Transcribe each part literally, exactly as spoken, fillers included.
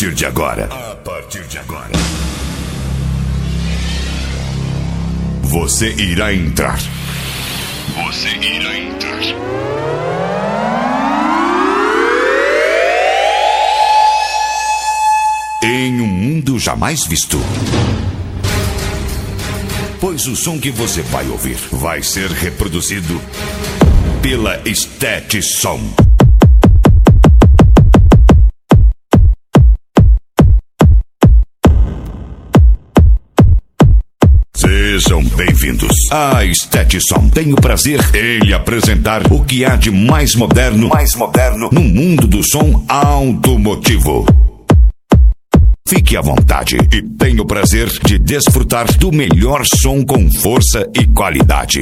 partir de agora, a partir de agora, você irá entrar. Você irá entrar. Em um mundo jamais visto. Pois o som que você vai ouvir vai ser reproduzido pela Stetson. Sejam bem-vindos à Stetson. Tenho o prazer em lhe apresentar o que há de mais moderno, mais moderno no mundo do som automotivo. Fique à vontade e tenha o prazer de desfrutar do melhor som com força e qualidade.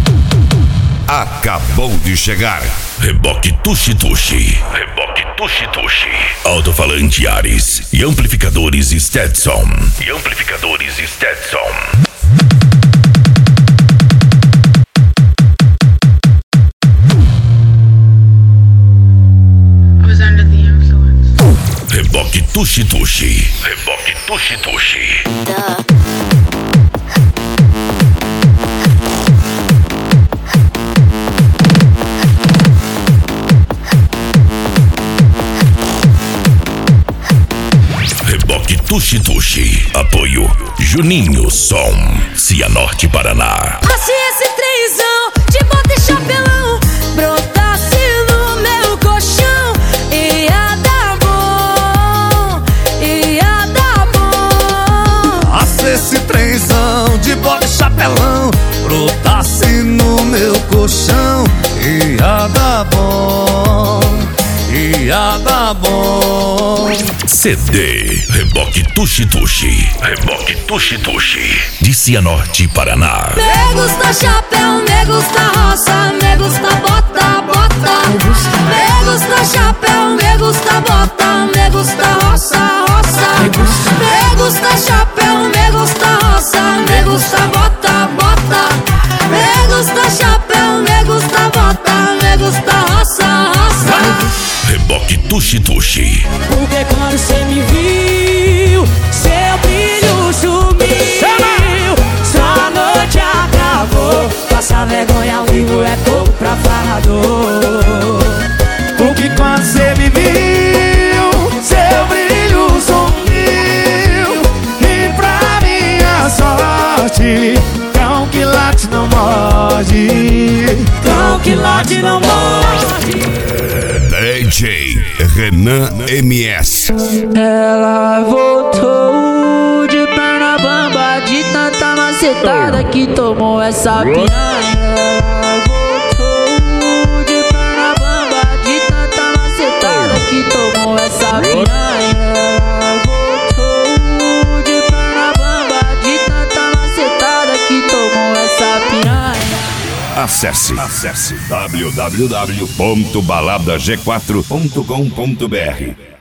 Acabou de chegar Reboque Tuxi Tuxi. Reboque Tuxi Tuxi. Alto-falante Ares e amplificadores Stetson. E amplificadores Stetson. Reboque Tuxi Tuxi. Reboque Tuxi Tuxi. Reboque Tuxi Tuxi. Apoio Juninho Som, Cianorte, Paraná. Achei esse trenzão de bota e chapelão, brotasse no meu colchão. Ia dar bom, ia dar bom. Achei esse trenzão de bota e chapelão, brotasse no meu colchão. Ia dar bom, ia dar bom. C D Reboque Tuxi Tuxi. Reboque Tuxi Tuxi. De Cianorte, Paraná. Me gusta chapéu, me gusta roça, me gusta bota, bota. Me gusta chapéu, me gusta bota, me gusta roça, roça. Me gusta chapéu, me gusta roça, me gusta bota, bota. Me gusta chapéu, me gusta bota, me gusta roça, roça. Reboque Tuxi Tuxi. Porque quando cê me viu, seu brilho sumiu, sua noite acabou. Passar vergonha ao vivo é pouco pra falador. Porque quando cê me viu, seu brilho sumiu. E pra minha sorte, cão que late não morde. Cão que late não morre. D J Renan M S. Ela voltou de perna bamba, de tanta macetada que tomou essa piranha. Ela voltou de perna bamba, de tanta macetada que tomou essa piranha. Ela voltou de perna bamba, de tanta macetada que tomou essa piranha. Acesse, acesse w w w ponto balada g quatro ponto com ponto b r.